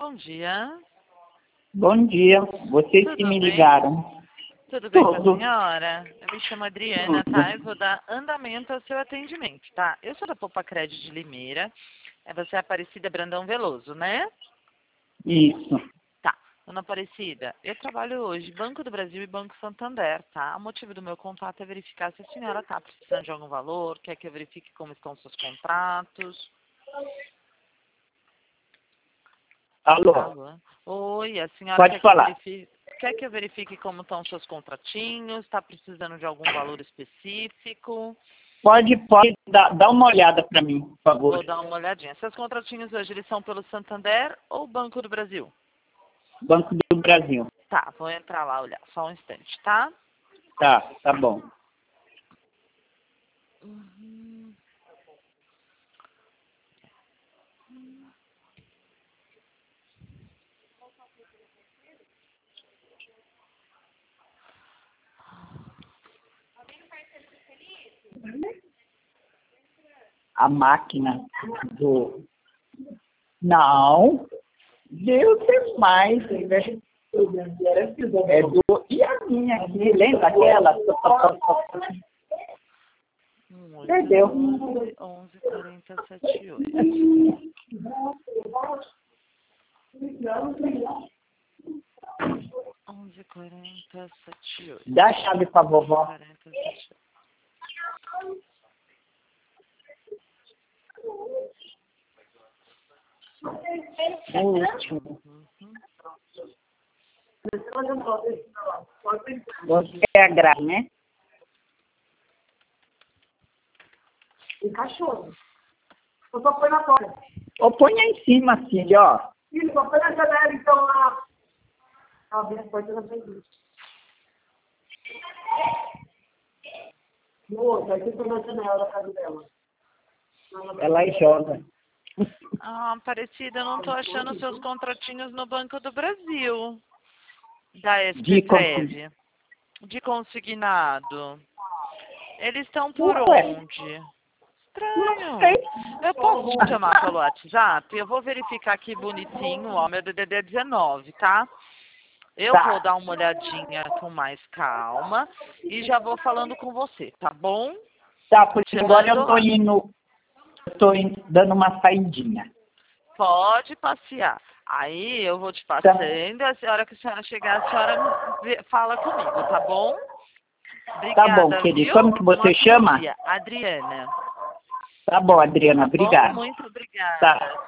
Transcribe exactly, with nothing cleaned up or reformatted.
bom dia. Bom dia, vocês Tudo que me bem? ligaram. Tudo bem com a Tudo. senhora? Eu me chamo Adriana, Tudo. tá? Eu vou dar andamento ao seu atendimento, tá? Eu sou da Poupa Crédito de Limeira. É você é Aparecida Brandão Veloso, né? Isso. Tá. Dona Aparecida, eu trabalho hoje Banco do Brasil e Banco Santander, tá? O motivo do meu contato é verificar se a senhora tá precisando de algum valor, quer que eu verifique como estão seus contratos. Alô, Alô? Oi, a senhora pode quer que eu falar. verifique, quer que eu verifique como estão seus contratinhos? Está precisando de algum valor específico? Pode, pode dar, dar uma olhada para mim, por favor. Vou dar uma olhadinha. Seus contratinhos hoje, eles são pelo Santander ou Banco do Brasil? Banco do Brasil. Tá, vou entrar lá olhar. Só um instante, tá? Tá, tá bom. Uhum. A máquina do... Não, Deus é mais. É do... E a minha aqui, lembra aquela? Perdeu. onze, quarenta, setenta e oito. onze, quarenta, setenta e oito. Dá a chave pra vovó. quarenta, setenta e oito. O último. Uhum. Você é a Gra, né? E cachorro. Eu só põe na porta. Ou põe aí em cima, filho, ó. Filho, só põe na janela, então, lá. Abrir a porta da frente. Moça, vai ter que na janela da casa dela. Ela joga. Ah, Aparecida, eu não tô achando seus contratinhos no Banco do Brasil. Da De Expetred. De consignado. Eles estão por Ué. onde? Estranho. Não sei. Eu posso te chamar pelo WhatsApp? Eu vou verificar aqui bonitinho, ó, meu D D D dezenove, tá? Eu Tá. vou dar uma olhadinha com mais calma e já vou falando com você, tá bom? Tá, porque Te agora eu mando tô lá. indo, eu tô indo, dando uma saidinha. Pode passear. Aí eu vou te passando, a hora que a senhora chegar, a senhora vê- fala comigo, tá bom? Tá bom, Obrigada, querido. viu? Como que Um você ótimo chama? dia. Adriana. Tá bom, Adriana, Tá bom? obrigado. Muito obrigada. Tá.